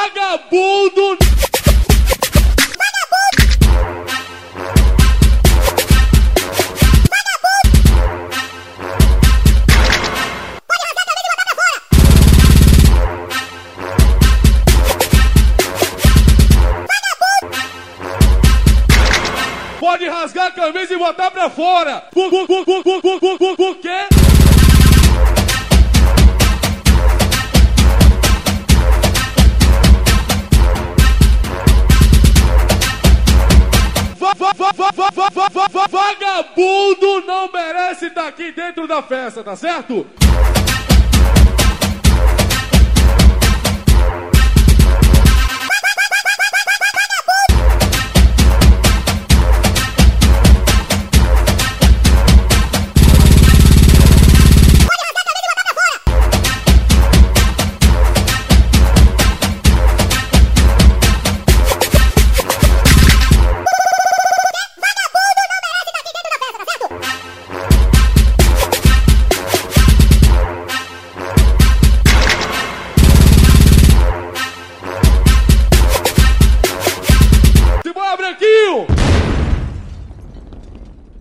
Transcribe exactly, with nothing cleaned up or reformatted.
Vagabundo! Pode rasgar a camisa e botar pra fora. Por, por, por, por, por, por, por, por, por quê? Va, va, va, va, va, va, va, va, va, vagabundo não merece estar aqui dentro da festa, tá certo?